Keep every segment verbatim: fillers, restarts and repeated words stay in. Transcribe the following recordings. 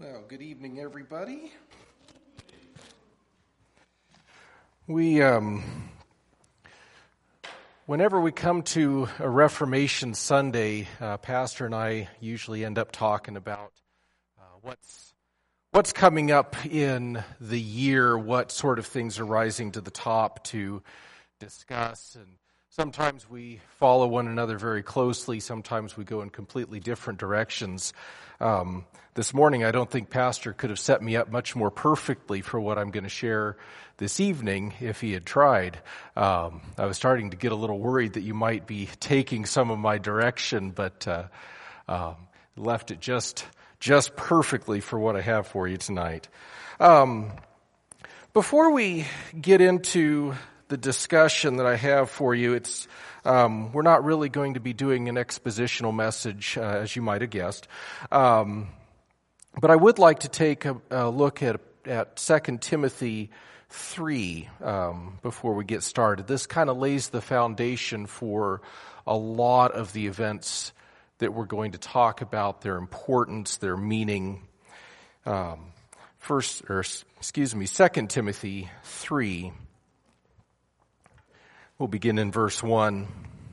Well, good evening, everybody. We, um, whenever we come to a Reformation Sunday, uh, Pastor and I usually end up talking about uh, what's what's coming up in the year, what sort of things are rising to the top to discuss, and sometimes we follow one another very closely. Sometimes we go in completely different directions. Um, this morning, I don't think Pastor could have set me up much more perfectly for what I'm going to share this evening if he had tried. Um, I was starting to get a little worried that you might be taking some of my direction, but uh, um, left it just just perfectly for what I have for you tonight. Um, before we get into the discussion that I have for you, it's um, we're not really going to be doing an expositional message, uh, as you might have guessed. Um, but I would like to take a, a look at at Second Timothy three um, before we get started. This kind of lays the foundation for a lot of the events that we're going to talk about, their importance, their meaning. Um, first, or excuse me, Second Timothy three. We'll begin in verse one.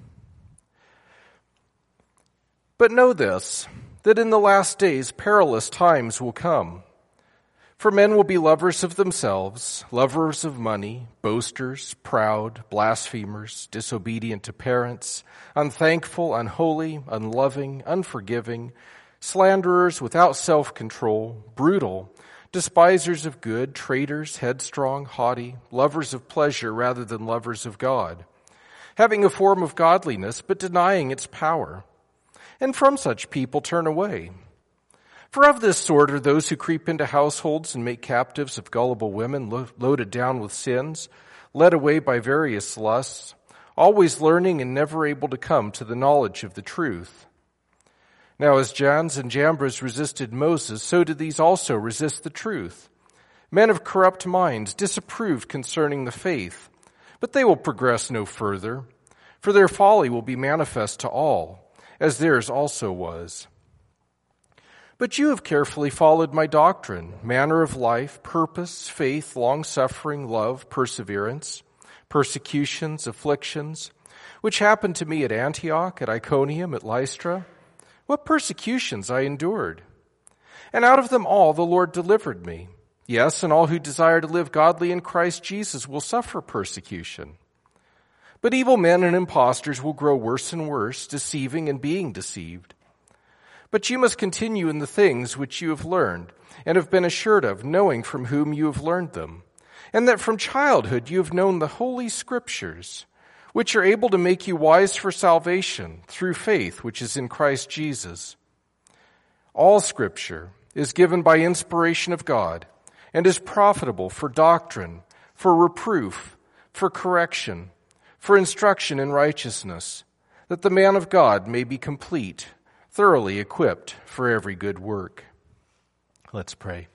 But know this, that in the last days perilous times will come. For men will be lovers of themselves, lovers of money, boasters, proud, blasphemers, disobedient to parents, unthankful, unholy, unloving, unforgiving, slanderers without self-control, brutal, despisers of good, traitors, headstrong, haughty, lovers of pleasure rather than lovers of God, having a form of godliness but denying its power. And from such people turn away. For of this sort are those who creep into households and make captives of gullible women, lo- loaded down with sins, led away by various lusts, always learning and never able to come to the knowledge of the truth. Now as Jannes and Jambres resisted Moses, so did these also resist the truth. Men of corrupt minds disapproved concerning the faith, but they will progress no further, for their folly will be manifest to all, as theirs also was. But you have carefully followed my doctrine, manner of life, purpose, faith, long-suffering, love, perseverance, persecutions, afflictions, which happened to me at Antioch, at Iconium, at Lystra. What persecutions I endured. And out of them all the Lord delivered me. Yes, and all who desire to live godly in Christ Jesus will suffer persecution. But evil men and impostors will grow worse and worse, deceiving and being deceived. But you must continue in the things which you have learned and have been assured of, knowing from whom you have learned them, and that from childhood you have known the Holy Scriptures, which are able to make you wise for salvation through faith which is in Christ Jesus. All Scripture is given by inspiration of God and is profitable for doctrine, for reproof, for correction, for instruction in righteousness, that the man of God may be complete, thoroughly equipped for every good work. Let's pray.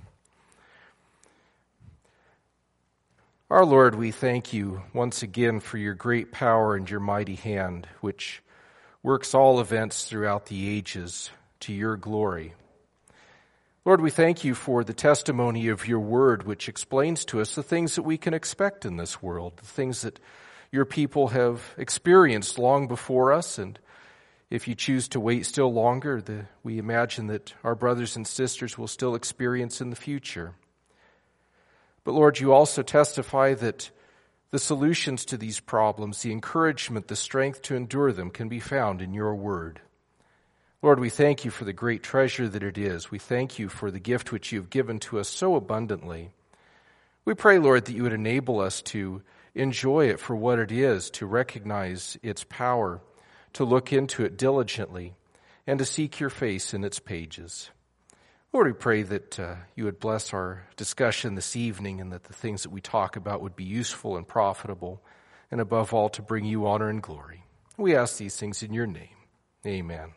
Our Lord, we thank you once again for your great power and your mighty hand, which works all events throughout the ages to your glory. Lord, we thank you for the testimony of your word, which explains to us the things that we can expect in this world, the things that your people have experienced long before us, and if you choose to wait still longer, the, we imagine that our brothers and sisters will still experience in the future. But Lord, you also testify that the solutions to these problems, the encouragement, the strength to endure them can be found in your word. Lord, we thank you for the great treasure that it is. We thank you for the gift which you have given to us so abundantly. We pray, Lord, that you would enable us to enjoy it for what it is, to recognize its power, to look into it diligently, and to seek your face in its pages. Lord, we pray that uh, you would bless our discussion this evening and that the things that we talk about would be useful and profitable, and above all, to bring you honor and glory. We ask these things in your name. Amen.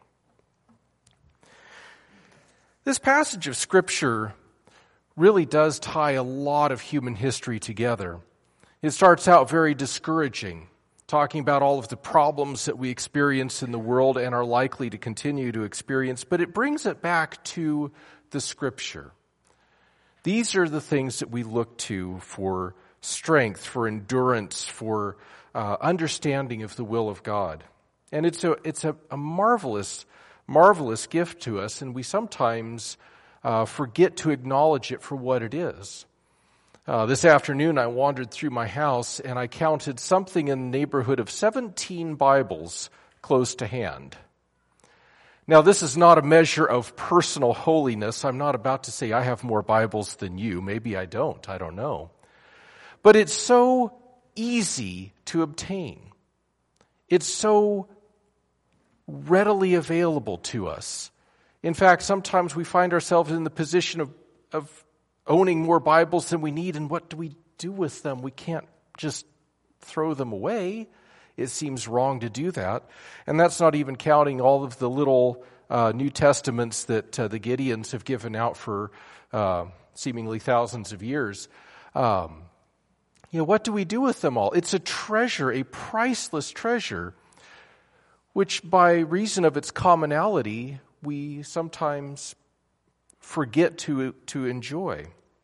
This passage of Scripture really does tie a lot of human history together. It starts out very discouraging. talking about all of the problems that we experience in the world and are likely to continue to experience, but it brings it back to the Scripture. These are the things that we look to for strength, for endurance, for uh, understanding of the will of God. And it's a it's a, a marvelous, marvelous gift to us, and we sometimes uh, forget to acknowledge it for what it is. Uh, this afternoon, I wandered through my house, and I counted something in the neighborhood of seventeen Bibles close to hand. Now, this is not a measure of personal holiness. I'm not about to say I have more Bibles than you. Maybe I don't. I don't know. But it's so easy to obtain. It's so readily available to us. In fact, sometimes we find ourselves in the position of, of owning more Bibles than we need, and what do we do with them? We can't just throw them away. It seems wrong to do that. And that's not even counting all of the little uh, New Testaments that uh, the Gideons have given out for uh, seemingly thousands of years. Um, you know, what do we do with them all? It's a treasure, a priceless treasure, which by reason of its commonality, we sometimes forget to to enjoy.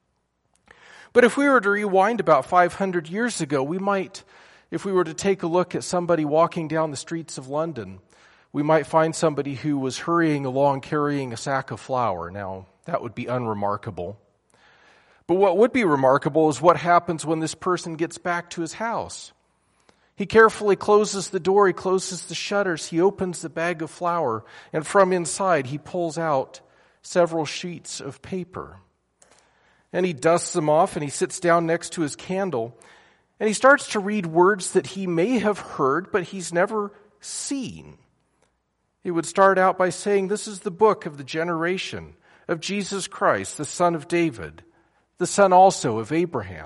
But if we were to rewind about five hundred years ago, we might, if we were to take a look at somebody walking down the streets of London, we might find somebody who was hurrying along carrying a sack of flour. Now, that would be unremarkable. But what would be remarkable is what happens when this person gets back to his house. He carefully closes the door, he closes the shutters, he opens the bag of flour, and from inside he pulls out several sheets of paper. And he dusts them off and he sits down next to his candle and he starts to read words that he may have heard but he's never seen. He would start out by saying, "This is the book of the generation of Jesus Christ, the son of David, the son also of Abraham."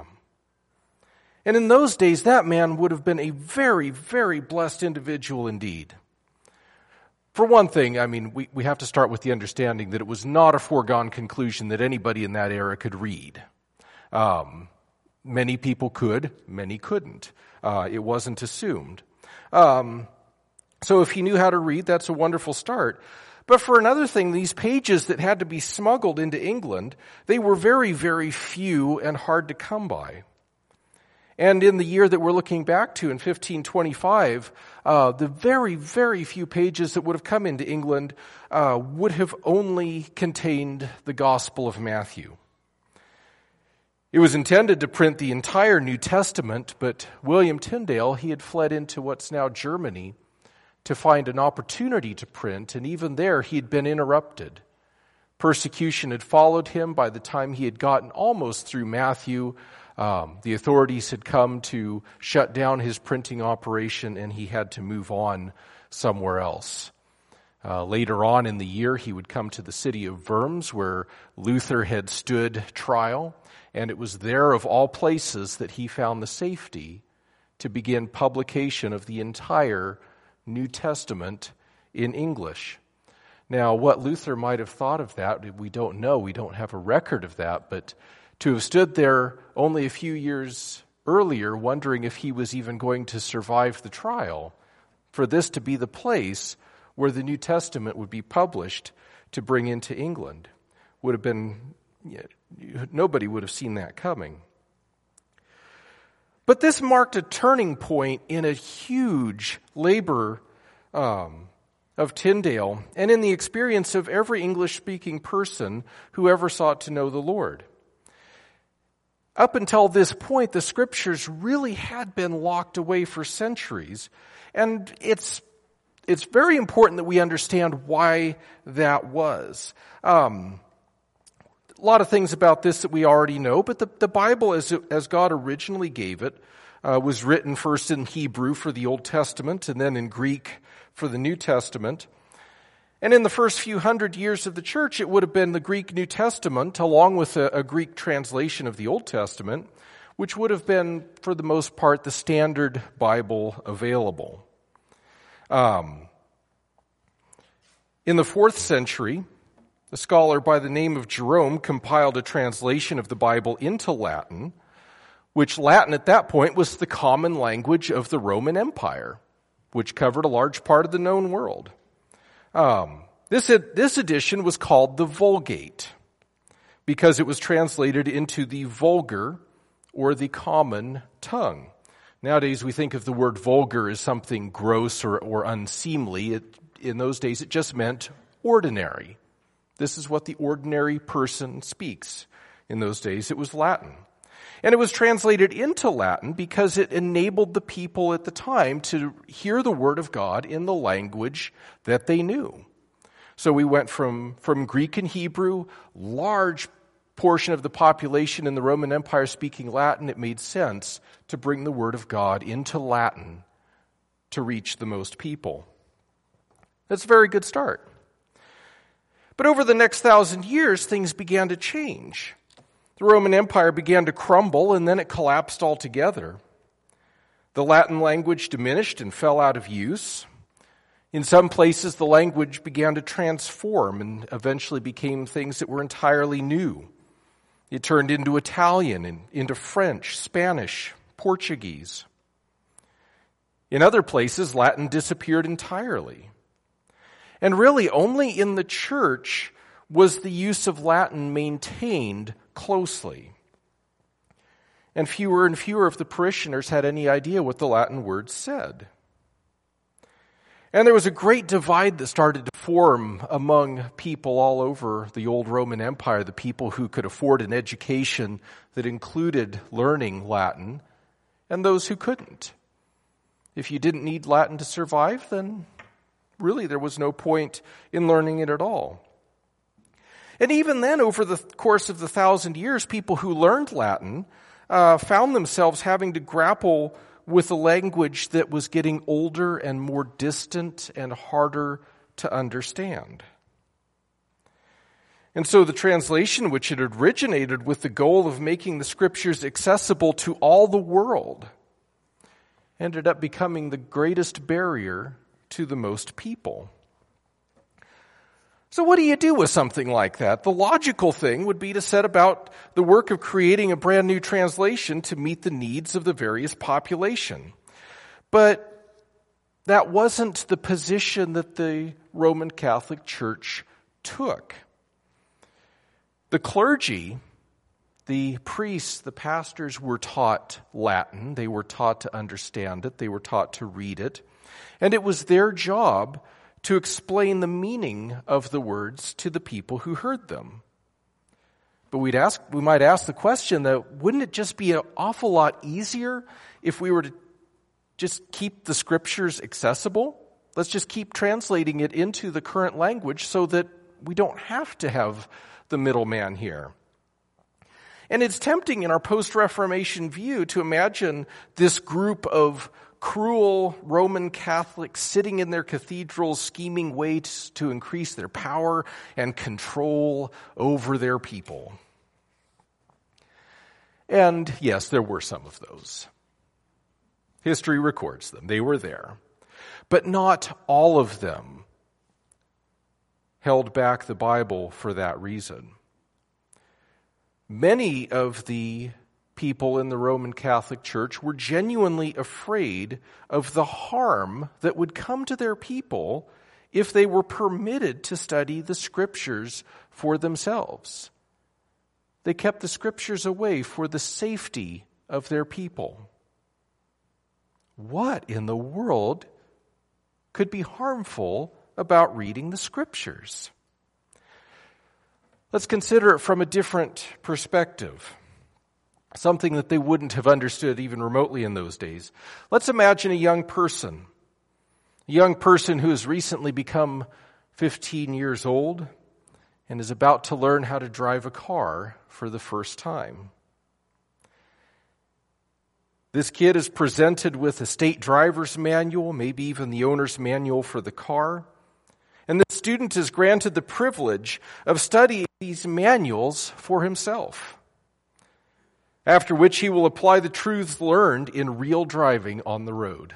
And in those days, that man would have been a very, very blessed individual indeed. For one thing, I mean, we, we have to start with the understanding that it was not a foregone conclusion that anybody in that era could read. Um, many people could, many couldn't. Uh, it wasn't assumed. Um, so if he knew how to read, that's a wonderful start. But for another thing, these pages that had to be smuggled into England, they were very, very few and hard to come by. And in the year that we're looking back to, in fifteen twenty-five, uh, the very, very few pages that would have come into England uh, would have only contained the Gospel of Matthew. It was intended to print the entire New Testament, but William Tyndale, he had fled into what's now Germany to find an opportunity to print, and even there he had been interrupted. Persecution had followed him. By the time he had gotten almost through Matthew, Um, the authorities had come to shut down his printing operation, and he had to move on somewhere else. Uh, later on in the year, he would come to the city of Worms, where Luther had stood trial, and it was there, of all places, that he found the safety to begin publication of the entire New Testament in English. Now, what Luther might have thought of that, we don't know. We don't have a record of that, but to have stood there only a few years earlier, wondering if he was even going to survive the trial, for this to be the place where the New Testament would be published to bring into England, would have been, nobody would have seen that coming. But this marked a turning point in a huge labor um, of Tyndale and in the experience of every English-speaking person who ever sought to know the Lord. Up until this point, the Scriptures really had been locked away for centuries, and it's it's very important that we understand why that was. Um, a lot of things about this that we already know, but the, the Bible, as, it, as God originally gave it, uh, was written first in Hebrew for the Old Testament and then in Greek for the New Testament. And in the first few hundred years of the church, it would have been the Greek New Testament, along with a, a Greek translation of the Old Testament, which would have been, for the most part, the standard Bible available. Um, in the fourth century, a scholar by the name of Jerome compiled a translation of the Bible into Latin, which Latin at that point was the common language of the Roman Empire, which covered a large part of the known world. Um, this, this edition was called the Vulgate because it was translated into the vulgar or the common tongue. Nowadays we think of the word vulgar as something gross or, or unseemly. It, in those days it just meant ordinary. This is what the ordinary person speaks. In those days it was Latin. And it was translated into Latin because it enabled the people at the time to hear the word of God in the language that they knew. So we went from, from Greek and Hebrew, large portion of the population in the Roman Empire speaking Latin. It made sense to bring the word of God into Latin to reach the most people. That's a very good start. But over the next thousand years, things began to change. The Roman Empire began to crumble, and then it collapsed altogether. The Latin language diminished and fell out of use. In some places, the language began to transform and eventually became things that were entirely new. It turned into Italian and into French, Spanish, Portuguese. In other places, Latin disappeared entirely. And really, only in the church was the use of Latin maintained closely. And fewer and fewer of the parishioners had any idea what the Latin words said. And there was a great divide that started to form among people all over the old Roman Empire, the people who could afford an education that included learning Latin, and those who couldn't. If you didn't need Latin to survive, then really there was no point in learning it at all. And even then, over the course of the thousand years, people who learned Latin uh, found themselves having to grapple with a language that was getting older and more distant and harder to understand. And so the translation, which had originated with the goal of making the scriptures accessible to all the world, ended up becoming the greatest barrier to the most people. So what do you do with something like that? The logical thing would be to set about the work of creating a brand new translation to meet the needs of the various population. But that wasn't the position that the Roman Catholic Church took. The clergy, the priests, the pastors were taught Latin. They were taught to understand it. They were taught to read it. And it was their job to explain the meaning of the words to the people who heard them. But we'd ask, we might ask the question that wouldn't it just be an awful lot easier if we were to just keep the scriptures accessible? Let's just keep translating it into the current language so that we don't have to have the middleman here. And it's tempting in our post-Reformation view to imagine this group of cruel Roman Catholics sitting in their cathedrals scheming ways to increase their power and control over their people. And yes, there were some of those. History records them. They were there. But not all of them held back the Bible for that reason. Many of the people in the Roman Catholic Church were genuinely afraid of the harm that would come to their people if they were permitted to study the scriptures for themselves. They kept the scriptures away for the safety of their people. What in the world could be harmful about reading the scriptures? Let's consider it from a different perspective. Something that they wouldn't have understood even remotely in those days. Let's imagine a young person. A young person who has recently become fifteen years old and is about to learn how to drive a car for the first time. This kid is presented with a state driver's manual, maybe even the owner's manual for the car. And the student is granted the privilege of studying these manuals for himself. After which he will apply the truths learned in real driving on the road.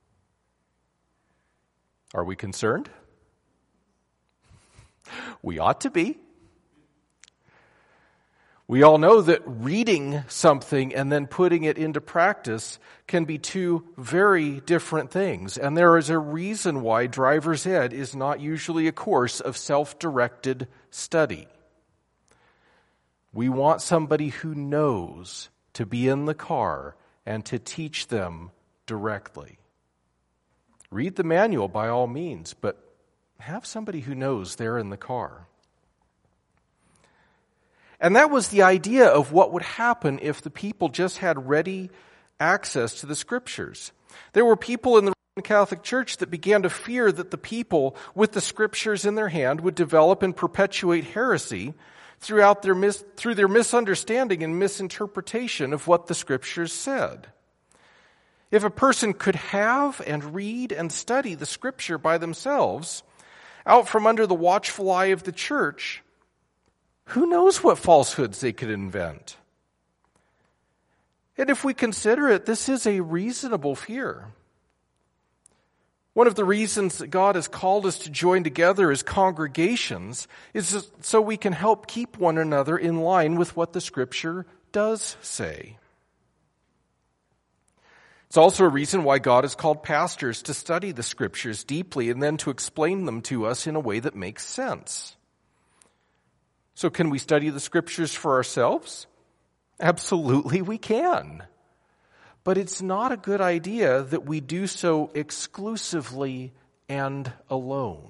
Are we concerned? We ought to be. We all know that reading something and then putting it into practice can be two very different things. And there is a reason why driver's ed is not usually a course of self-directed study. We want somebody who knows to be in the car and to teach them directly. Read the manual by all means, but have somebody who knows they're in the car. And that was the idea of what would happen if the people just had ready access to the Scriptures. There were people in the Roman Catholic Church that began to fear that the people with the Scriptures in their hand would develop and perpetuate heresy throughout their mis- through their misunderstanding and misinterpretation of what the Scriptures said. If a person could have and read and study the Scripture by themselves, out from under the watchful eye of the Church, who knows what falsehoods they could invent? And if we consider it, this is a reasonable fear. One of the reasons that God has called us to join together as congregations is so we can help keep one another in line with what the Scripture does say. It's also a reason why God has called pastors to study the Scriptures deeply and then to explain them to us in a way that makes sense. So can we study the Scriptures for ourselves? Absolutely we can. But it's not a good idea that we do so exclusively and alone.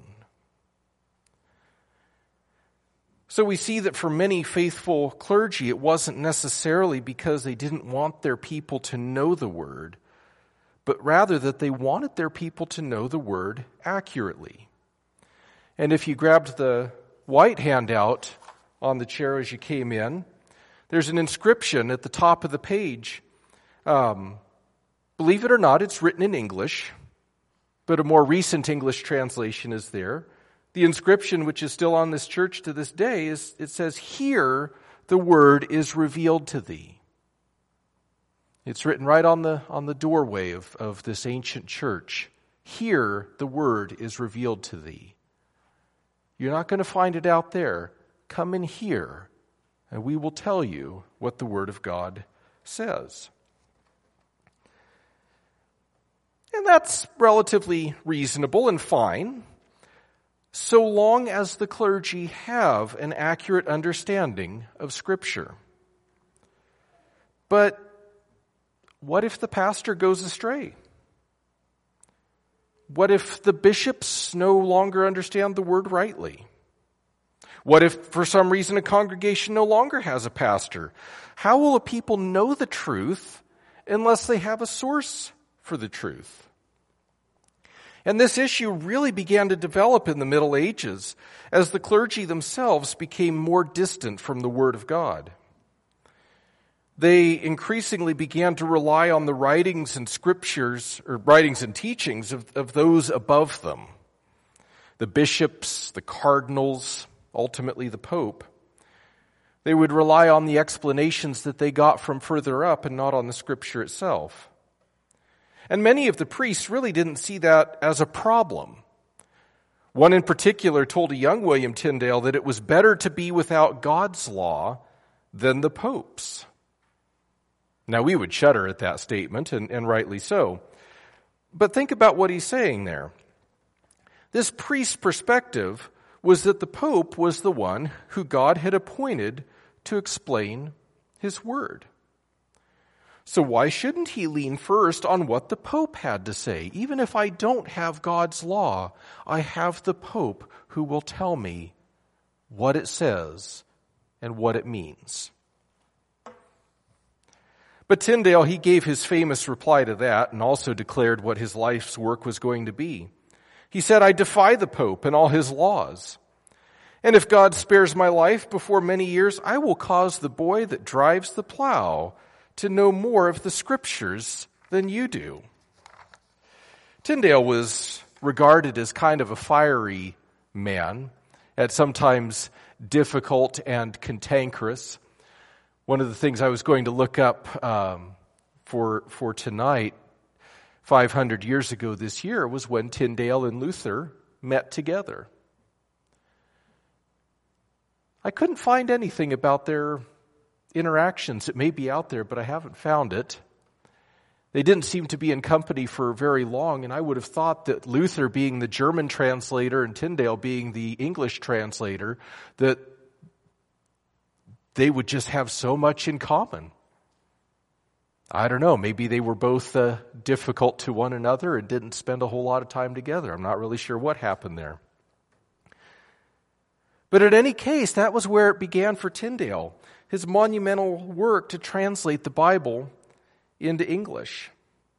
So we see that for many faithful clergy, it wasn't necessarily because they didn't want their people to know the Word, but rather that they wanted their people to know the Word accurately. And if you grabbed the white handout on the chair as you came in, there's an inscription at the top of the page. Um, believe it or not, it's written in English, but a more recent English translation is there. The inscription, which is still on this church to this day, is it says, "Here the word is revealed to thee." It's written right on the on the doorway of, of this ancient church. Here the word is revealed to thee. You're not going to find it out there. Come in here, and we will tell you what the Word of God says. And that's relatively reasonable and fine, so long as the clergy have an accurate understanding of Scripture. But what if the pastor goes astray? What if the bishops no longer understand the Word rightly? What if, for some reason, a congregation no longer has a pastor? How will a people know the truth unless they have a source for the truth? And this issue really began to develop in the Middle Ages as the clergy themselves became more distant from the Word of God. They increasingly began to rely on the writings and scriptures, or writings and teachings of, of those above them. The bishops, the cardinals, ultimately the Pope. They would rely on the explanations that they got from further up and not on the Scripture itself. And many of the priests really didn't see that as a problem. One in particular told a young William Tyndale that it was better to be without God's law than the Pope's. Now, we would shudder at that statement, and, and rightly so. But think about what he's saying there. This priest's perspective was that the Pope was the one who God had appointed to explain His Word. So why shouldn't he lean first on what the Pope had to say? Even if I don't have God's law, I have the Pope who will tell me what it says and what it means. But Tyndale, he gave his famous reply to that and also declared what his life's work was going to be. He said, "I defy the Pope and all his laws. And if God spares my life before many years, I will cause the boy that drives the plow to know more of the Scriptures than you do." Tyndale was regarded as kind of a fiery man, at sometimes difficult and cantankerous. One of the things I was going to look up um, for for tonight, five hundred years ago this year, was when Tyndale and Luther met together. I couldn't find anything about their interactions. It may be out there, but I haven't found it. They didn't seem to be in company for very long, and I would have thought that Luther being the German translator and Tyndale being the English translator, that they would just have so much in common. I don't know, maybe they were both uh, difficult to one another and didn't spend a whole lot of time together. I'm not really sure what happened there. But in any case, that was where it began for Tyndale, his monumental work to translate the Bible into English.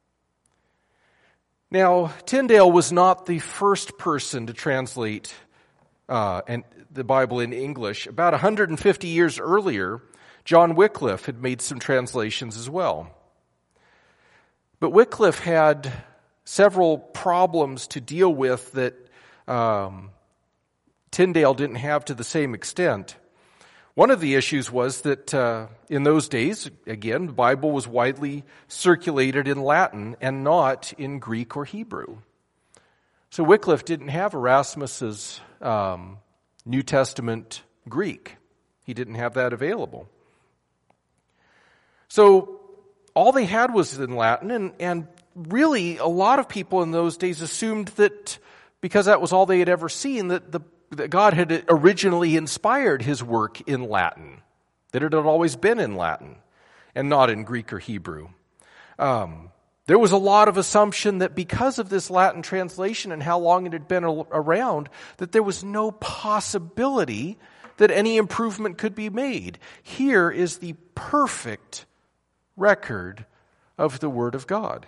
Now, Tyndale was not the first person to translate uh, and the Bible in English. About one hundred fifty years earlier, John Wycliffe had made some translations as well. But Wycliffe had several problems to deal with that um, Tyndale didn't have to the same extent. One of the issues was that uh, in those days, again, the Bible was widely circulated in Latin and not in Greek or Hebrew. So Wycliffe didn't have Erasmus's um, New Testament Greek. He didn't have that available. So all they had was in Latin, and, and really a lot of people in those days assumed that because that was all they had ever seen, that the that God had originally inspired his work in Latin, that it had always been in Latin and not in Greek or Hebrew. Um, there was a lot of assumption that because of this Latin translation and how long it had been around, that there was no possibility that any improvement could be made. Here is the perfect record of the Word of God.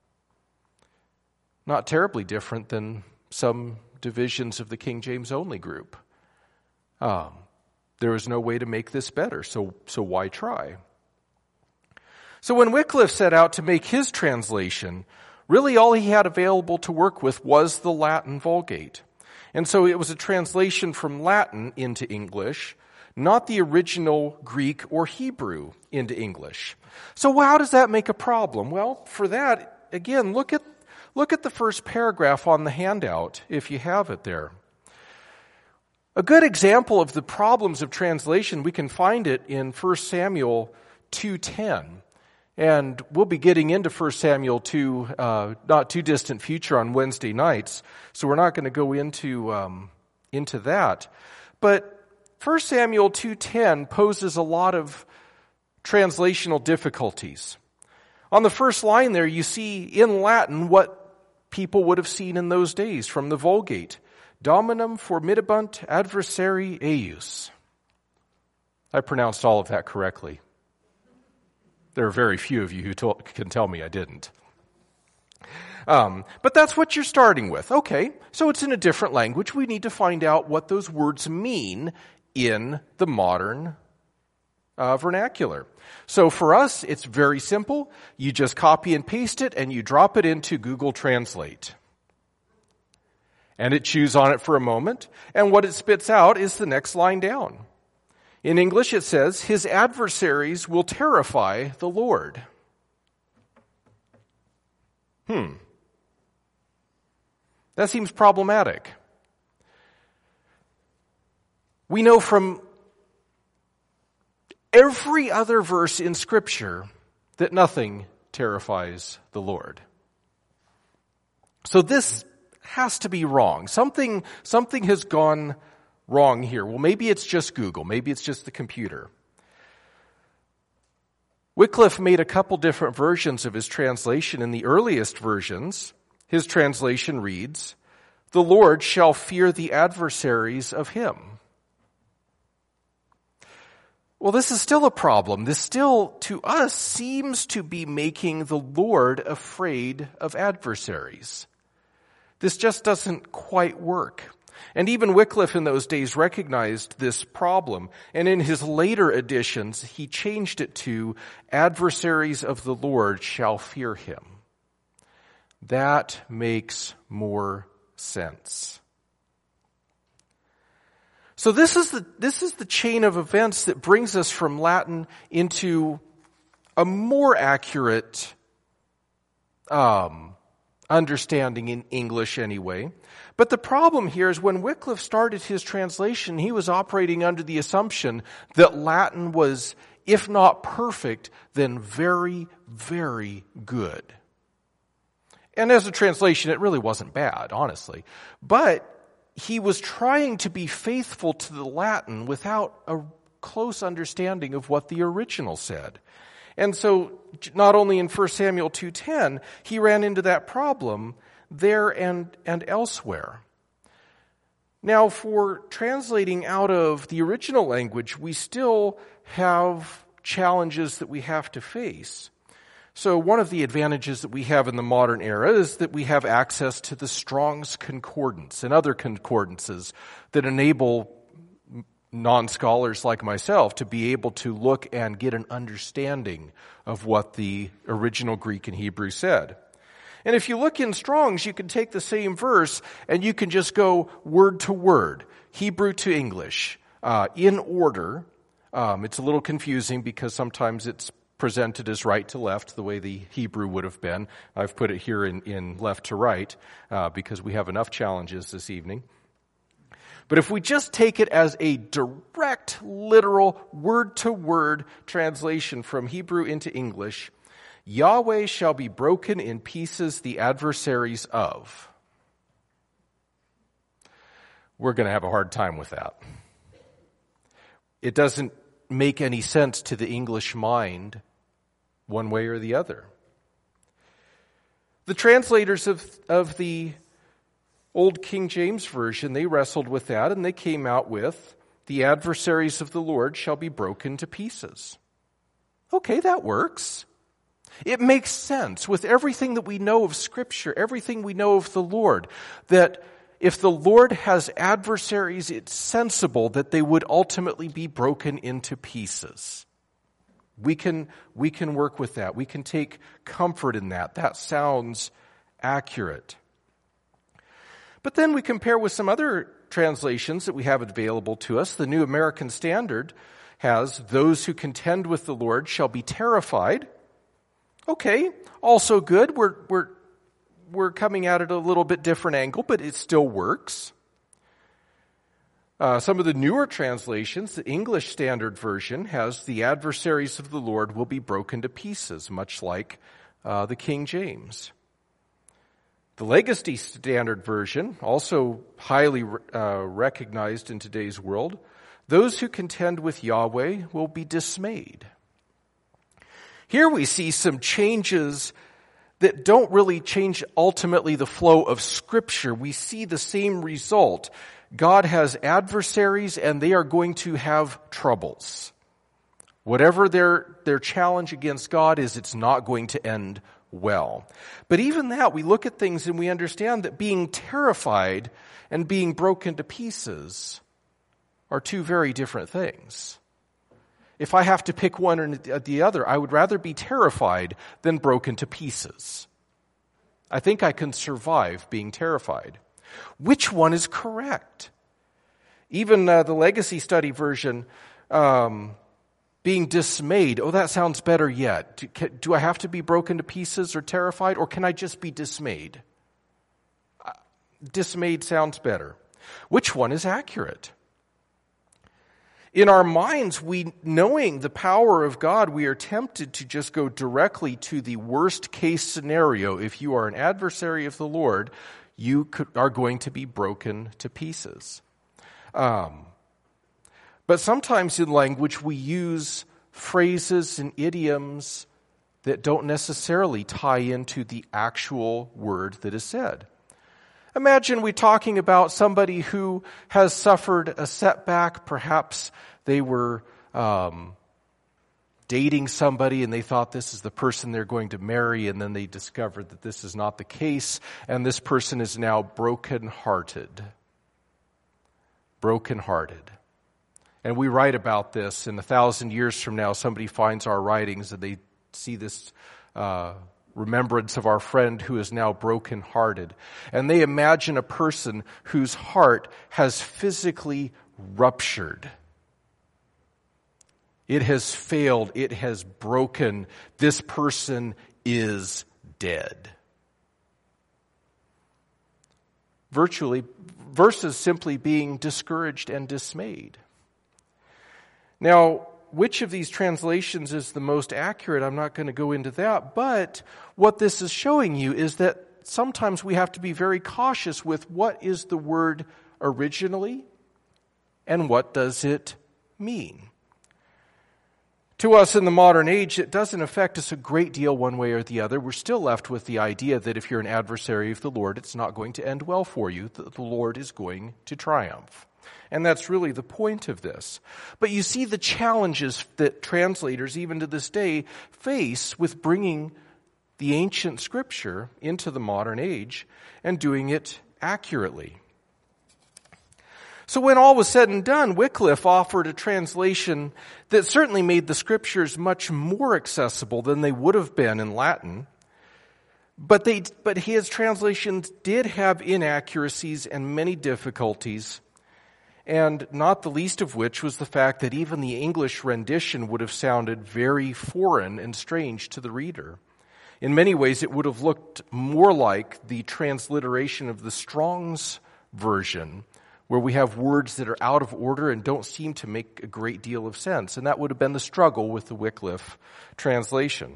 Not terribly different than some divisions of the King James only group. Um, there is no way to make this better, so so why try? So when Wycliffe set out to make his translation, really all he had available to work with was the Latin Vulgate. And so it was a translation from Latin into English, not the original Greek or Hebrew into English. So how does that make a problem? Well, for that, again, look at Look at the first paragraph on the handout, if you have it there. A good example of the problems of translation, we can find it in First Samuel two ten. And we'll be getting into First Samuel two, uh, not too distant future on Wednesday nights, so we're not going to go into um, into that. But First Samuel two ten poses a lot of translational difficulties. On the first line there, you see in Latin what people would have seen in those days from the Vulgate. Dominum formidabunt adversari eius. I pronounced all of that correctly. There are very few of you who told, can tell me I didn't. Um, but that's what you're starting with. Okay, so it's in a different language. We need to find out what those words mean in the modern uh, vernacular. So for us, it's very simple. You just copy and paste it, and you drop it into Google Translate. And it chews on it for a moment, and what it spits out is the next line down. In English, it says, "His adversaries will terrify the Lord." Hmm. That seems problematic. We know from every other verse in Scripture that nothing terrifies the Lord. So this has to be wrong. Something, something has gone wrong here. Well, maybe it's just Google. Maybe it's just the computer. Wycliffe made a couple different versions of his translation. In the earliest versions, his translation reads, "The Lord shall fear the adversaries of him." Well, this is still a problem. This still, to us, seems to be making the Lord afraid of adversaries. This just doesn't quite work. And even Wycliffe in those days recognized this problem. And in his later editions, he changed it to, "Adversaries of the Lord shall fear him." That makes more sense. So this is the this is the chain of events that brings us from Latin into a more accurate um, understanding in English anyway. But the problem here is when Wycliffe started his translation, he was operating under the assumption that Latin was if not perfect, then very, very good. And as a translation, it really wasn't bad, honestly. But he was trying to be faithful to the Latin without a close understanding of what the original said. And so not only in First Samuel two ten, he ran into that problem there and, and elsewhere. Now, for translating out of the original language, we still have challenges that we have to face. So one of the advantages that we have in the modern era is that we have access to the Strong's Concordance and other concordances that enable non-scholars like myself to be able to look and get an understanding of what the original Greek and Hebrew said. And if you look in Strong's, you can take the same verse and you can just go word to word, Hebrew to English, uh, in order. Um, it's a little confusing because sometimes it's presented as right to left, the way the Hebrew would have been. I've put it here in, in left to right uh, because we have enough challenges this evening. But if we just take it as a direct, literal, word-to-word translation from Hebrew into English, Yahweh shall be broken in pieces the adversaries of. We're going to have a hard time with that. It doesn't make any sense to the English mind one way or the other. The translators of, of the Old King James Version, they wrestled with that and they came out with, the adversaries of the Lord shall be broken to pieces. Okay, that works. It makes sense with everything that we know of Scripture, everything we know of the Lord, that if the Lord has adversaries, it's sensible that they would ultimately be broken into pieces. We can, we can work with that. We can take comfort in that. That sounds accurate. But then we compare with some other translations that we have available to us. The New American Standard has, those who contend with the Lord shall be terrified. Okay, also good. We're, we're, we're coming at it a little bit different angle, but it still works. Uh, some of the newer translations, the English Standard Version has, the adversaries of the Lord will be broken to pieces, much like uh, the King James. The Legacy Standard Version, also highly uh, recognized in today's world, those who contend with Yahweh will be dismayed. Here we see some changes that don't really change ultimately the flow of Scripture. We see the same result. God has adversaries and they are going to have troubles. Whatever their, their challenge against God is, it's not going to end well. But even that, we look at things and we understand that being terrified and being broken to pieces are two very different things. If I have to pick one or the other, I would rather be terrified than broken to pieces. I think I can survive being terrified. Which one is correct? Even uh, the Legacy Study Version, um, being dismayed, oh, that sounds better yet. Do, can, do I have to be broken to pieces or terrified, or can I just be dismayed? Uh, dismayed sounds better. Which one is accurate? In our minds, we, knowing the power of God, we are tempted to just go directly to the worst case scenario. If you are an adversary of the Lord, you could, are going to be broken to pieces. Um, but sometimes in language, we use phrases and idioms that don't necessarily tie into the actual word that is said. Imagine we're talking about somebody who has suffered a setback. Perhaps they were um, dating somebody and they thought this is the person they're going to marry, and then they discovered that this is not the case, and this person is now brokenhearted. Brokenhearted. And we write about this, and a thousand years from now, somebody finds our writings and they see this uh remembrance of our friend who is now brokenhearted. And they imagine a person whose heart has physically ruptured. It has failed. It has broken. This person is dead. Virtually, versus simply being discouraged and dismayed. Now, which of these translations is the most accurate, I'm not going to go into that, but what this is showing you is that sometimes we have to be very cautious with what is the word originally and what does it mean. To us in the modern age, it doesn't affect us a great deal one way or the other. We're still left with the idea that if you're an adversary of the Lord, it's not going to end well for you, that the Lord is going to triumph. And that's really the point of this. But you see the challenges that translators, even to this day, face with bringing the ancient scripture into the modern age and doing it accurately. So when all was said and done, Wycliffe offered a translation that certainly made the scriptures much more accessible than they would have been in Latin. But they, but his translations did have inaccuracies and many difficulties, and not the least of which was the fact that even the English rendition would have sounded very foreign and strange to the reader. In many ways, it would have looked more like the transliteration of the Strong's version, where we have words that are out of order and don't seem to make a great deal of sense. And that would have been the struggle with the Wycliffe translation.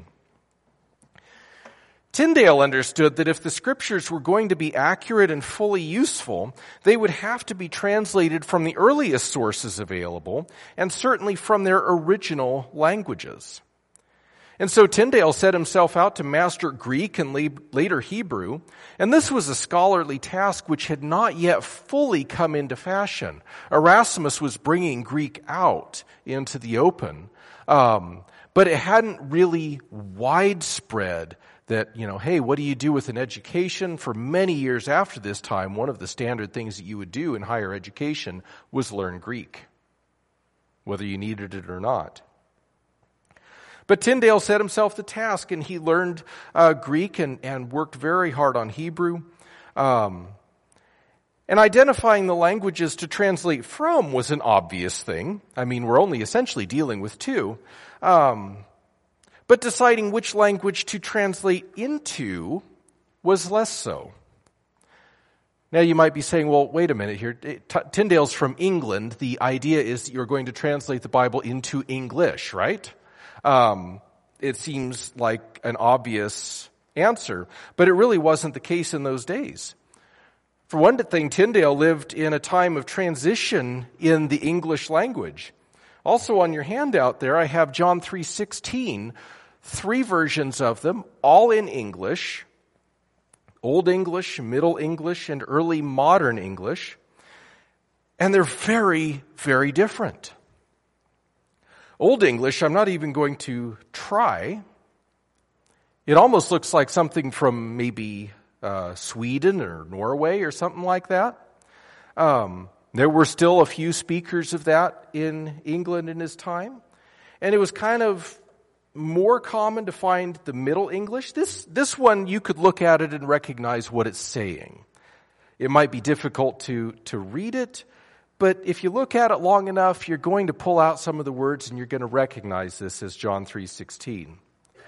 Tyndale understood that if the scriptures were going to be accurate and fully useful, they would have to be translated from the earliest sources available, and certainly from their original languages. And so Tyndale set himself out to master Greek and later Hebrew, and this was a scholarly task which had not yet fully come into fashion. Erasmus was bringing Greek out into the open, um, but it hadn't really widespread that, you know, hey, what do you do with an education? For many years after this time, one of the standard things that you would do in higher education was learn Greek, whether you needed it or not. But Tyndale set himself the task, and he learned uh, Greek and, and worked very hard on Hebrew. Um, and identifying the languages to translate from was an obvious thing. I mean, we're only essentially dealing with two. Um, but deciding which language to translate into was less so. Now you might be saying, well, wait a minute here. Tyndale's from England. The idea is that you're going to translate the Bible into English, right? Um, it seems like an obvious answer, but it really wasn't the case in those days. For one thing, Tyndale lived in a time of transition in the English language. Also on your handout there, I have John three sixteen, three versions of them, all in English, Old English, Middle English, and early modern English, and they're very, very different. Old English, I'm not even going to try. It almost looks like something from maybe uh, Sweden or Norway or something like that. Um, there were still a few speakers of that in England in his time. And it was kind of more common to find the Middle English. This, this one, you could look at it and recognize what it's saying. It might be difficult to, to read it, but if you look at it long enough, you're going to pull out some of the words and you're going to recognize this as John three sixteen.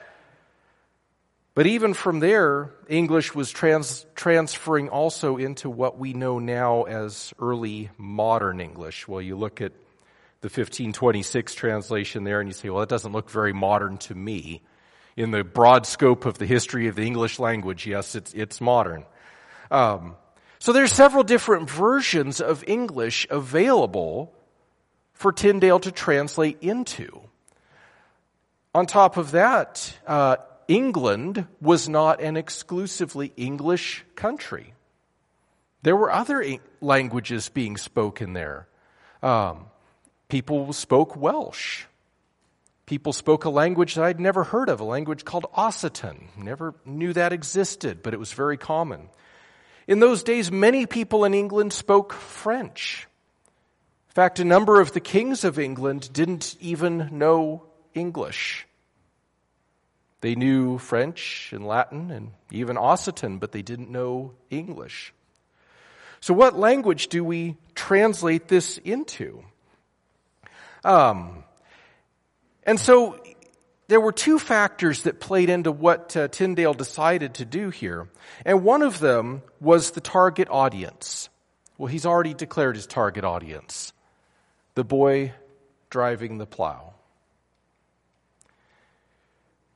But even from there, English was trans- transferring also into what we know now as early modern English. Well, you look at the fifteen twenty-six translation there and you say, well, that doesn't look very modern to me. In the broad scope of the history of the English language, yes, it's, it's modern. Um, So there's several different versions of English available for Tyndale to translate into. On top of that, uh, England was not an exclusively English country. There were other e- languages being spoken there. Um, people spoke Welsh. People spoke a language that I'd never heard of, a language called Occitan. Never knew that existed, but it was very common. In those days, many people in England spoke French. In fact, a number of the kings of England didn't even know English. They knew French and Latin and even Occitan, but they didn't know English. So what language do we translate this into? Um, and so there were two factors that played into what uh, Tyndale decided to do here. And one of them was the target audience. Well, he's already declared his target audience. The boy driving the plow.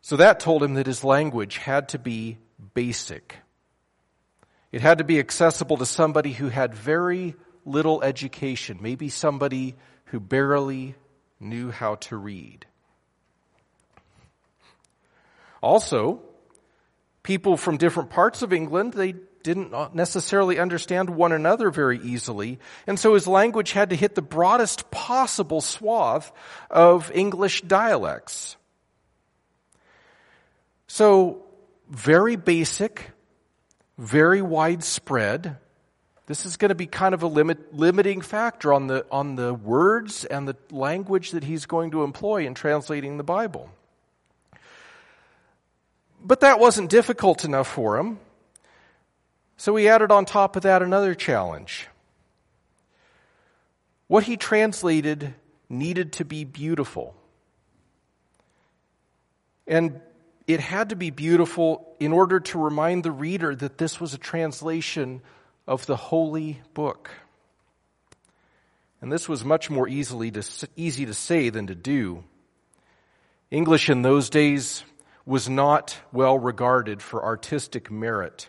So that told him that his language had to be basic. It had to be accessible to somebody who had very little education, maybe somebody who barely knew how to read. Also, people from different parts of England, they didn't necessarily understand one another very easily, and so his language had to hit the broadest possible swath of English dialects. So, very basic, very widespread. This is going to be kind of a limit, limiting factor on the, on the words and the language that he's going to employ in translating the Bible. But that wasn't difficult enough for him. So he added on top of that another challenge. What he translated needed to be beautiful. And it had to be beautiful in order to remind the reader that this was a translation of the holy book. And this was much more easily to, easy to say than to do. English in those days was not well regarded for artistic merit.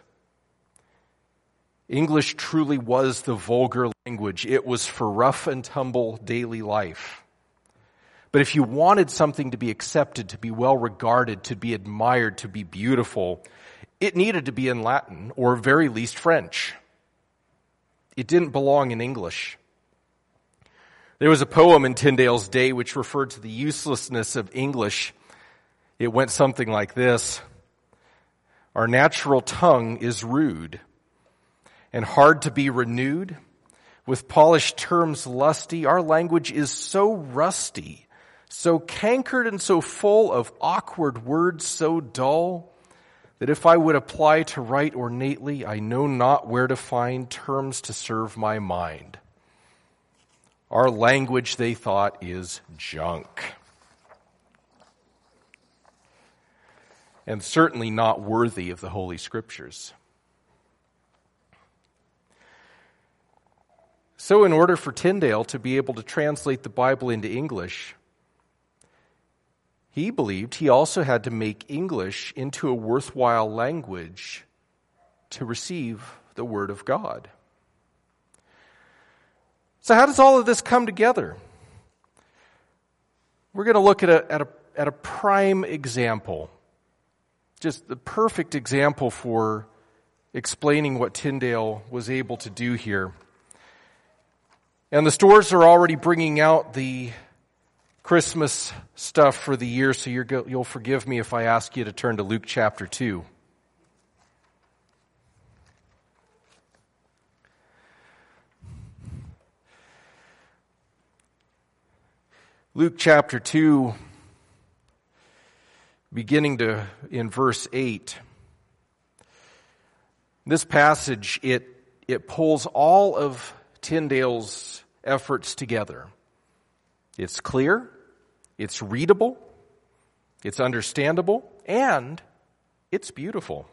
English truly was the vulgar language. It was for rough and tumble daily life. But if you wanted something to be accepted, to be well regarded, to be admired, to be beautiful, it needed to be in Latin, or very least French. It didn't belong in English. There was a poem in Tyndale's day which referred to the uselessness of English. It went something like this: "Our natural tongue is rude and hard to be renewed. With polished terms lusty, our language is so rusty, so cankered and so full of awkward words so dull, that if I would apply to write ornately, I know not where to find terms to serve my mind." Our language, they thought, is junk. And certainly not worthy of the Holy Scriptures. So in order for Tyndale to be able to translate the Bible into English, he believed he also had to make English into a worthwhile language to receive the Word of God. So how does all of this come together? We're going to look at a, at a, at a prime example, just the perfect example for explaining what Tyndale was able to do here. And the stores are already bringing out the Christmas stuff for the year, so you're go, you'll forgive me if I ask you to turn to Luke chapter two. Luke chapter two, beginning to in verse eight. This passage, it it pulls all of Tyndale's efforts together. It's clear, it's readable, it's understandable, and it's beautiful.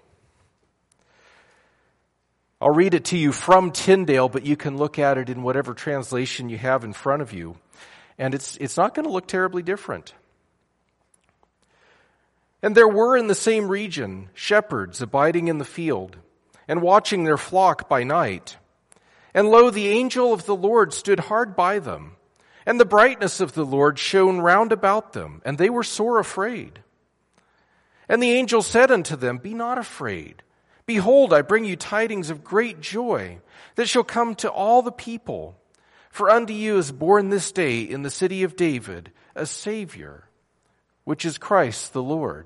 I'll read it to you from Tyndale, but you can look at it in whatever translation you have in front of you. And it's it's not going to look terribly different. "And there were in the same region shepherds abiding in the field, and watching their flock by night. And lo, the angel of the Lord stood hard by them, and the brightness of the Lord shone round about them, and they were sore afraid. And the angel said unto them, Be not afraid. Behold, I bring you tidings of great joy, that shall come to all the people. For unto you is born this day in the city of David a Savior, which is Christ the Lord."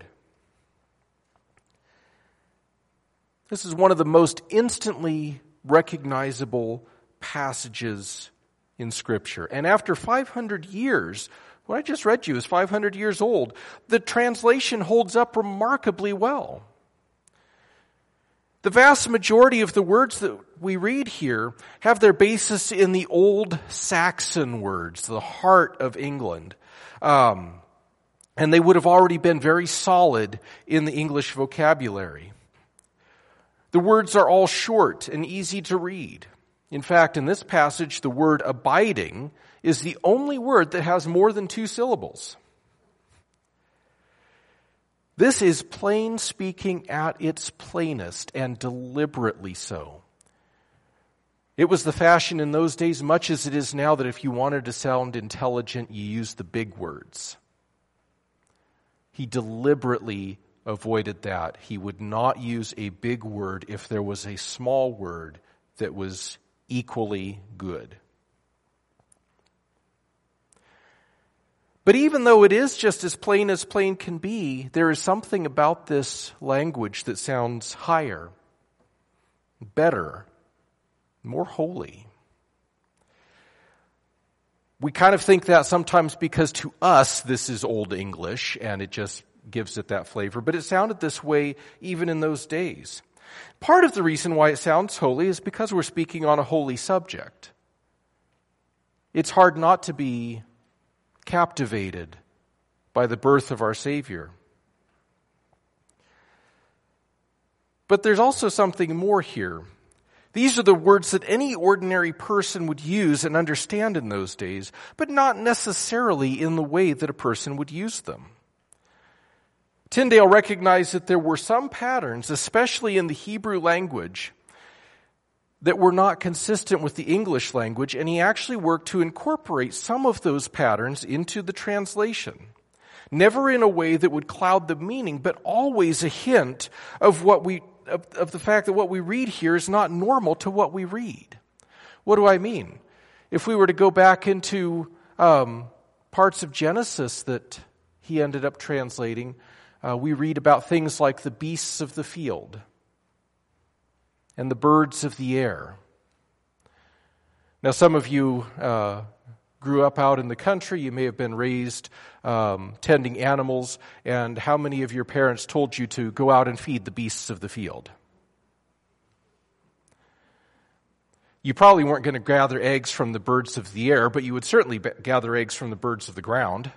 This is one of the most instantly recognizable passages in Scripture. And after five hundred years, what I just read to you is five hundred years old, the translation holds up remarkably well. The vast majority of the words that we read here have their basis in the old Saxon words, the heart of England. Um, and they would have already been very solid in the English vocabulary. The words are all short and easy to read. In fact, in this passage, the word abiding is the only word that has more than two syllables. This is plain speaking at its plainest, and deliberately so. It was the fashion in those days, much as it is now, that if you wanted to sound intelligent, you used the big words. He deliberately avoided that. He would not use a big word if there was a small word that was equally good. But even though it is just as plain as plain can be, there is something about this language that sounds higher, better, more holy. We kind of think that sometimes because to us this is Old English and it just gives it that flavor, but it sounded this way even in those days. Part of the reason why it sounds holy is because we're speaking on a holy subject. It's hard not to be captivated by the birth of our Savior. But there's also something more here. These are the words that any ordinary person would use and understand in those days, but not necessarily in the way that a person would use them. Tyndale recognized that there were some patterns, especially in the Hebrew language, that were not consistent with the English language, and he actually worked to incorporate some of those patterns into the translation. Never in a way that would cloud the meaning, but always a hint of what we of, of the fact that what we read here is not normal to what we read. What do I mean? If we were to go back into um, parts of Genesis that he ended up translating, uh, we read about things like the beasts of the field and the birds of the air. Now, some of you uh, grew up out in the country. You may have been raised um, tending animals. And how many of your parents told you to go out and feed the beasts of the field? You probably weren't going to gather eggs from the birds of the air, but you would certainly be- gather eggs from the birds of the ground.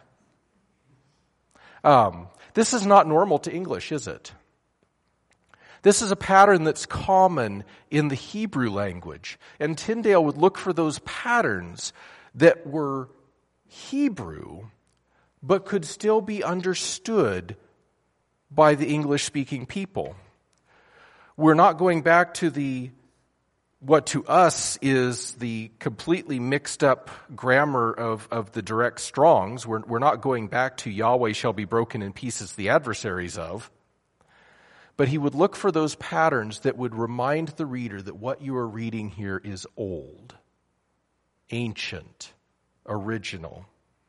Um, this is not normal to English, is it? This is a pattern that's common in the Hebrew language. And Tyndale would look for those patterns that were Hebrew, but could still be understood by the English-speaking people. We're not going back to the what to us is the completely mixed up grammar of, of the direct Strongs. We're, we're not going back to Yahweh shall be broken in pieces the adversaries of. But he would look for those patterns that would remind the reader that what you are reading here is old, ancient, original.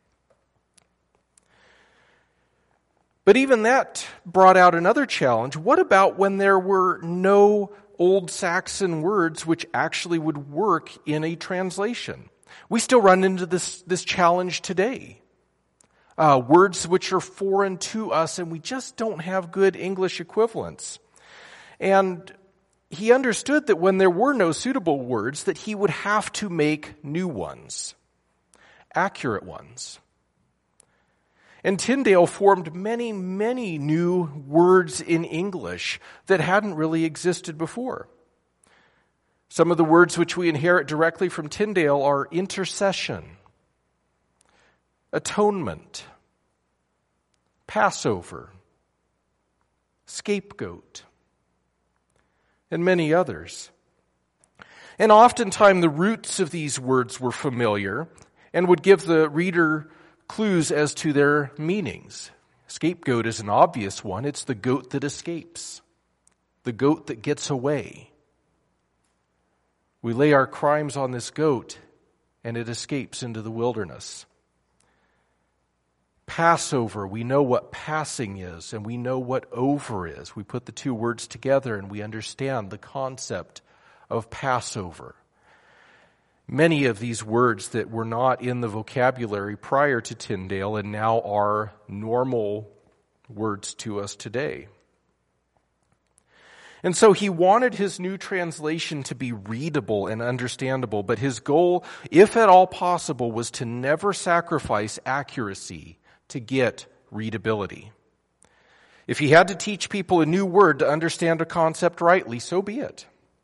But even that brought out another challenge. What about when there were no Old Saxon words which actually would work in a translation? We still run into this, this challenge today. Uh, words which are foreign to us, and we just don't have good English equivalents. And he understood that when there were no suitable words, that he would have to make new ones, accurate ones. And Tyndale formed many, many new words in English that hadn't really existed before. Some of the words which we inherit directly from Tyndale are intercession, atonement, Passover, scapegoat, and many others. And oftentimes the roots of these words were familiar and would give the reader clues as to their meanings. Scapegoat is an obvious one. It's the goat that escapes, the goat that gets away. We lay our crimes on this goat, and it escapes into the wilderness. Passover, we know what passing is, and we know what over is. We put the two words together, and we understand the concept of Passover. Many of these words that were not in the vocabulary prior to Tyndale and now are normal words to us today. And so he wanted his new translation to be readable and understandable, but his goal, if at all possible, was to never sacrifice accuracy to get readability. If he had to teach people a new word to understand a concept rightly, so be it.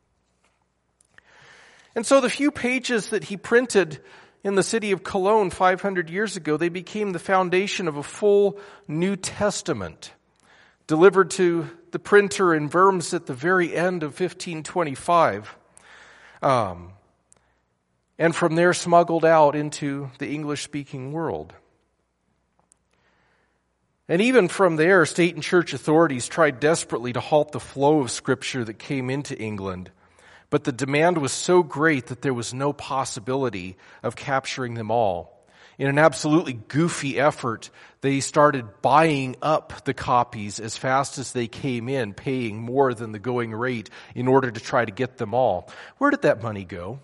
And so the few pages that he printed in the city of Cologne five hundred years ago, they became the foundation of a full New Testament delivered to the printer in Worms at the very end of fifteen twenty-five, um, and from there smuggled out into the English-speaking world. And even from there, state and church authorities tried desperately to halt the flow of Scripture that came into England, but the demand was so great that there was no possibility of capturing them all. In an absolutely goofy effort, they started buying up the copies as fast as they came in, paying more than the going rate in order to try to get them all. Where did that money go?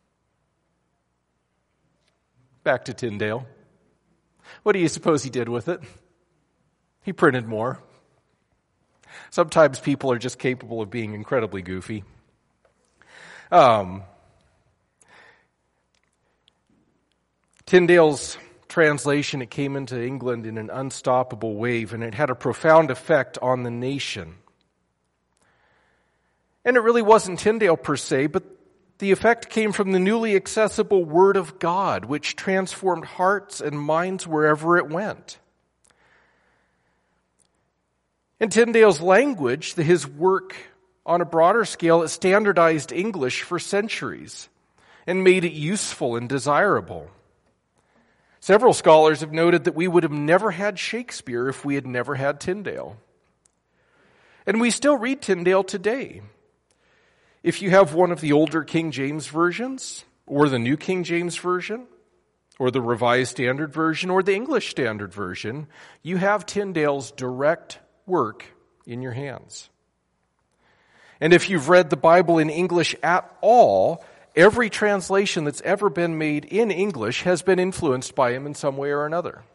Back to Tyndale. What do you suppose he did with it? He printed more. Sometimes people are just capable of being incredibly goofy. Um... Tyndale's translation, it came into England in an unstoppable wave, and it had a profound effect on the nation. And it really wasn't Tyndale per se, but the effect came from the newly accessible Word of God, which transformed hearts and minds wherever it went. In Tyndale's language, his work on a broader scale, it standardized English for centuries and made it useful and desirable. Several scholars have noted that we would have never had Shakespeare if we had never had Tyndale. And we still read Tyndale today. If you have one of the older King James versions, or the New King James Version, or the Revised Standard Version, or the English Standard Version, you have Tyndale's direct work in your hands. And if you've read the Bible in English at all, every translation that's ever been made in English has been influenced by him in some way or another.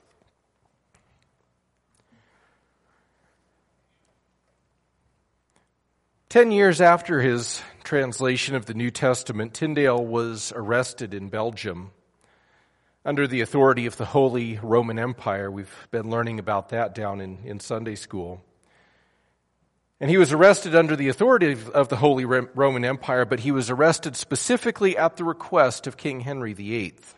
Ten years after his translation of the New Testament, Tyndale was arrested in Belgium under the authority of the Holy Roman Empire. We've been learning about that down in, in Sunday school. And he was arrested under the authority of the Holy Roman Empire, but he was arrested specifically at the request of King Henry the Eighth.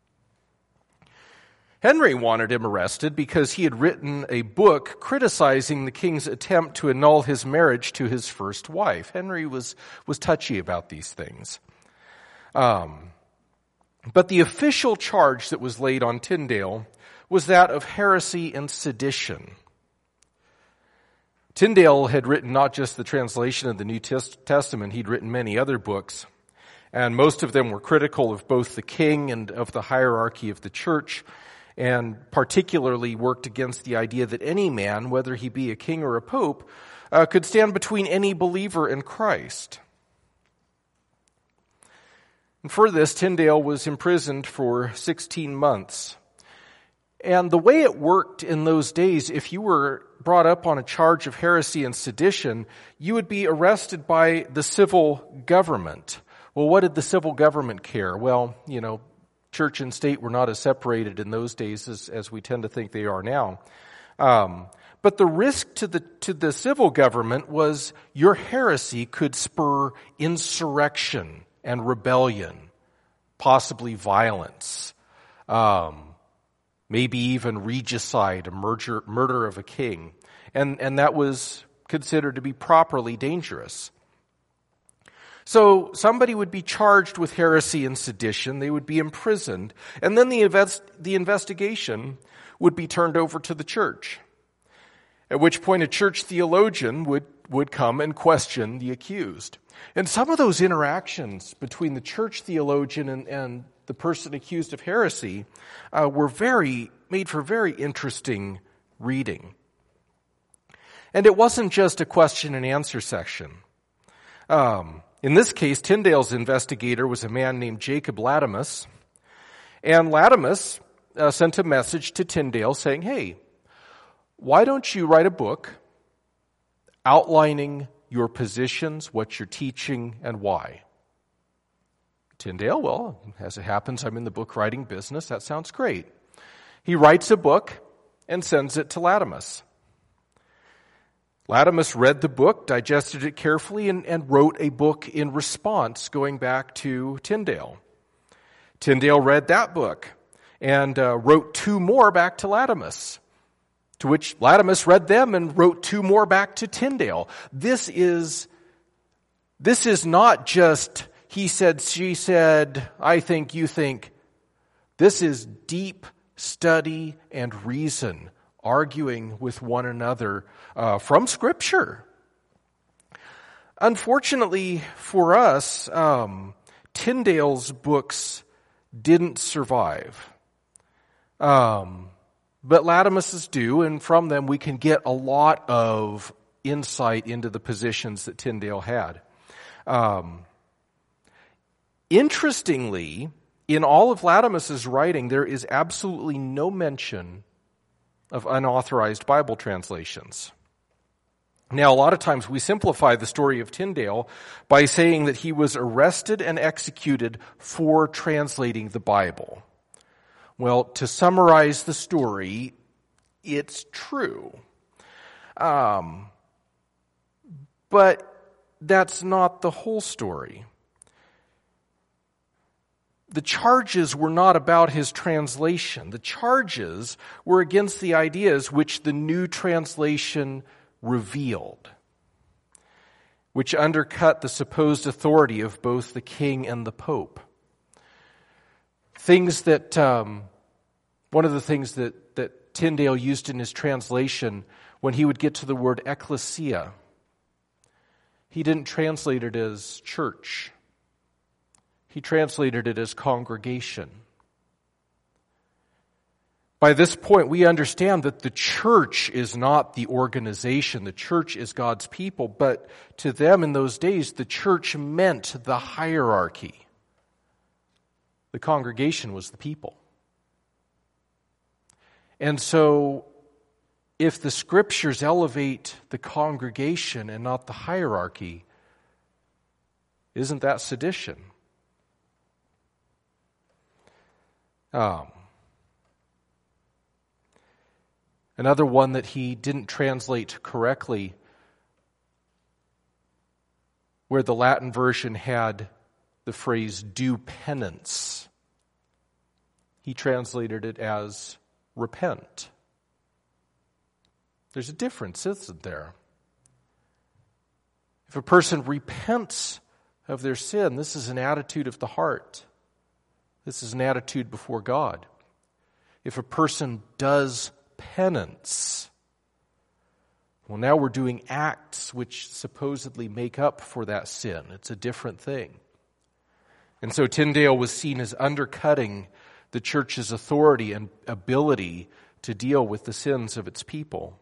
Henry wanted him arrested because he had written a book criticizing the king's attempt to annul his marriage to his first wife. Henry was, was touchy about these things. Um, but the official charge that was laid on Tyndale was that of heresy and sedition. Tyndale had written not just the translation of the New Testament, he'd written many other books, and most of them were critical of both the king and of the hierarchy of the church, and particularly worked against the idea that any man, whether he be a king or a pope, uh, could stand between any believer and Christ. And for this, Tyndale was imprisoned for sixteen months. And the way it worked in those days, if you were brought up on a charge of heresy and sedition, you would be arrested by the civil government. Well, what did the civil government care? Well, you know, church and state were not as separated in those days as, as we tend to think they are now. Um, but the risk to the to the civil government was your heresy could spur insurrection and rebellion, possibly violence. Um, Maybe even regicide, a murder, murder of a king. And, and that was considered to be properly dangerous. So somebody would be charged with heresy and sedition. They would be imprisoned. And then the, invest, the investigation would be turned over to the church. At which point a church theologian would, would come and question the accused. And some of those interactions between the church theologian and, and the person accused of heresy uh, were very made for very interesting reading. And it wasn't just a question and answer section. Um, in this case, Tyndale's investigator was a man named Jacob Latimus, and Latimus uh, sent a message to Tyndale saying, "Hey, why don't you write a book outlining your positions, what you're teaching, and why?" Tyndale, well, as it happens, I'm in the book writing business. That sounds great. He writes a book and sends it to Latimus. Latimus read the book, digested it carefully, and, and wrote a book in response going back to Tyndale. Tyndale read that book and uh, wrote two more back to Latimus. To which Latimus read them and wrote two more back to Tyndale. This is, this is not just he said, she said, I think, you think. This is deep study and reason, arguing with one another uh, from Scripture. Unfortunately for us, um, Tyndale's books didn't survive. Um, but Latimus's do, and from them we can get a lot of insight into the positions that Tyndale had. Um, interestingly, in all of Latimus's writing, there is absolutely no mention of unauthorized Bible translations. Now, a lot of times we simplify the story of Tyndale by saying that he was arrested and executed for translating the Bible. Well, to summarize the story, it's true. Um, but that's not the whole story. The charges were not about his translation. The charges were against the ideas which the new translation revealed, which undercut the supposed authority of both the king and the pope. Things that, um, one of the things that, that Tyndale used in his translation, when he would get to the word ecclesia, he didn't translate it as church. He translated it as congregation. By this point, we understand that the church is not the organization. The church is God's people. But to them in those days, the church meant the hierarchy. The congregation was the people. And so, if the Scriptures elevate the congregation and not the hierarchy, isn't that sedition? Um, another one that he didn't translate correctly, where the Latin version had the phrase do penance. He translated it as repent. There's a difference, isn't there? If a person repents of their sin, this is an attitude of the heart. This is an attitude before God. If a person does penance, well, now we're doing acts which supposedly make up for that sin. It's a different thing. And so Tyndale was seen as undercutting the church's authority and ability to deal with the sins of its people.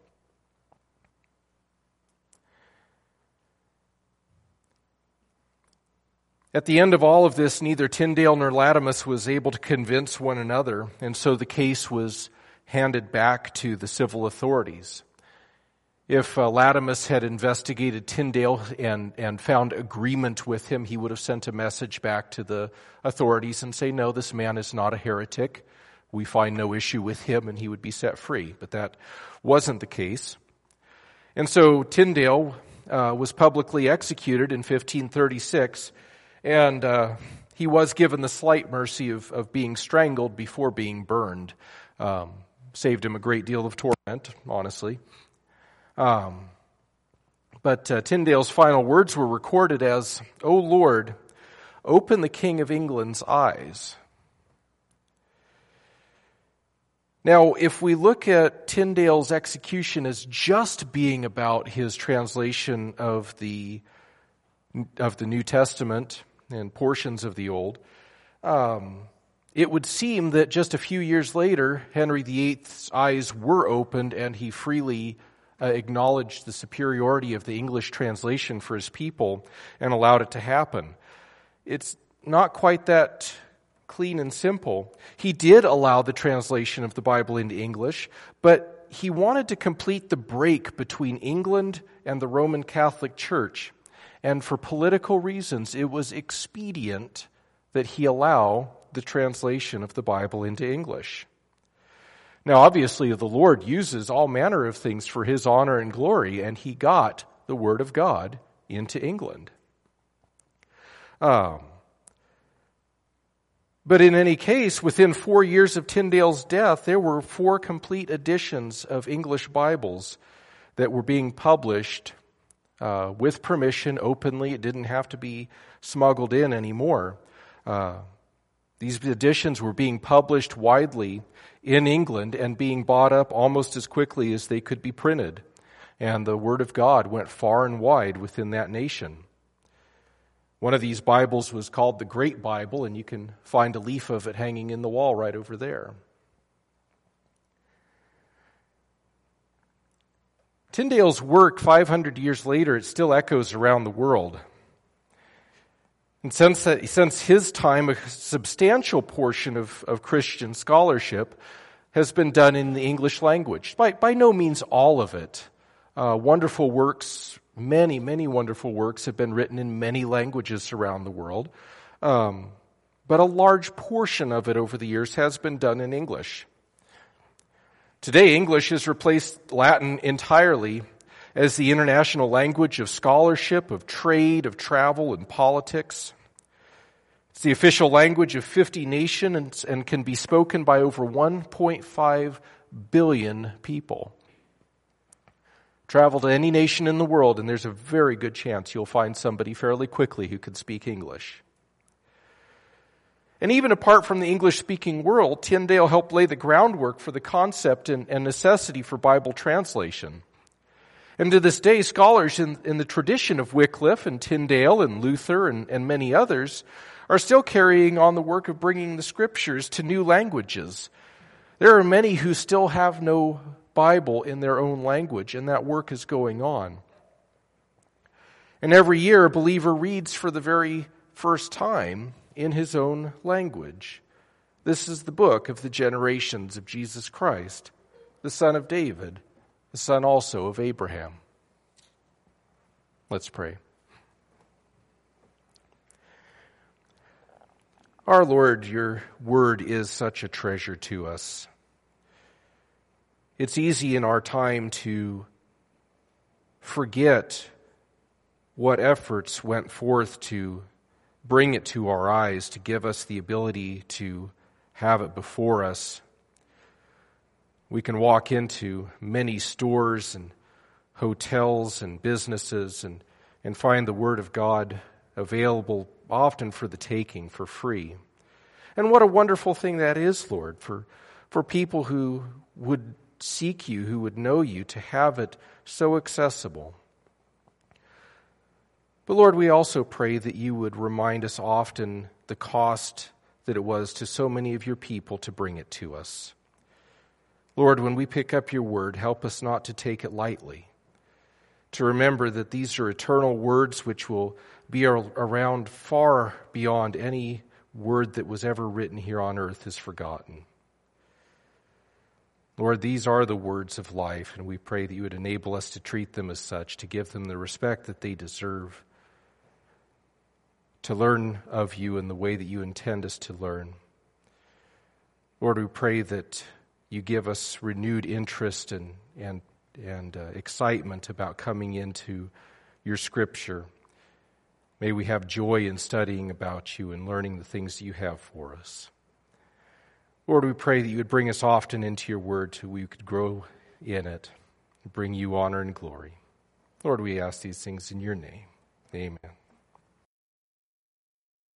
At the end of all of this, neither Tyndale nor Latimus was able to convince one another, and so the case was handed back to the civil authorities. If uh, Latimus had investigated Tyndale and, and found agreement with him, he would have sent a message back to the authorities and say, no, this man is not a heretic. We find no issue with him, and he would be set free. But that wasn't the case. And so Tyndale uh, was publicly executed in fifteen thirty-six, and uh, he was given the slight mercy of, of being strangled before being burned. Um, saved him a great deal of torment, honestly. Um, but uh, Tyndale's final words were recorded as, "O Lord, open the King of England's eyes." Now, if we look at Tyndale's execution as just being about his translation of the of the New Testament and portions of the Old, um, it would seem that just a few years later, Henry the Eighth's eyes were opened and he freely uh, acknowledged the superiority of the English translation for his people and allowed it to happen. It's not quite that clean and simple. He did allow the translation of the Bible into English, but he wanted to complete the break between England and the Roman Catholic Church. And for political reasons, it was expedient that he allow the translation of the Bible into English. Now, obviously, the Lord uses all manner of things for his honor and glory, and he got the Word of God into England. Um, But in any case, within four years of Tyndale's death, there were four complete editions of English Bibles that were being published uh, with permission, openly. It didn't have to be smuggled in anymore. Uh, these editions were being published widely in England and being bought up almost as quickly as they could be printed. And the Word of God went far and wide within that nation. One of these Bibles was called the Great Bible, and you can find a leaf of it hanging in the wall right over there. Tyndale's work five hundred years later, it still echoes around the world. And since, since his time, a substantial portion of, of Christian scholarship has been done in the English language. By, by no means all of it. Uh, wonderful works, many, many wonderful works have been written in many languages around the world. Um, but a large portion of it over the years has been done in English. Today, English has replaced Latin entirely as the international language of scholarship, of trade, of travel, and politics. It's the official language of fifty nations and can be spoken by over one point five billion people. Travel to any nation in the world, and there's a very good chance you'll find somebody fairly quickly who can speak English. And even apart from the English-speaking world, Tyndale helped lay the groundwork for the concept and, and necessity for Bible translation. And to this day, scholars in, in the tradition of Wycliffe and Tyndale and Luther and, and many others are still carrying on the work of bringing the Scriptures to new languages. There are many who still have no Bible in their own language, and that work is going on. And every year, a believer reads for the very first time in his own language. This is the book of the generations of Jesus Christ, the son of David, the son also of Abraham. Let's pray. Our Lord, your word is such a treasure to us. It's easy in our time to forget what efforts went forth to bring it to our eyes, to give us the ability to have it before us. We can walk into many stores and hotels and businesses and, and find the Word of God available often for the taking, for free. And what a wonderful thing that is, Lord, for, for people who would seek you, who would know you, to have it so accessible. But Lord, we also pray that you would remind us often the cost that it was to so many of your people to bring it to us. Lord, when we pick up your word, help us not to take it lightly, to remember that these are eternal words which will be around far beyond any word that was ever written here on earth is forgotten. Lord, these are the words of life, and we pray that you would enable us to treat them as such, to give them the respect that they deserve, to learn of you in the way that you intend us to learn. Lord, we pray that you give us renewed interest and and and uh, excitement about coming into your Scripture. May we have joy in studying about you and learning the things that you have for us. Lord, we pray that you would bring us often into your word so we could grow in it and bring you honor and glory. Lord, we ask these things in your name. Amen.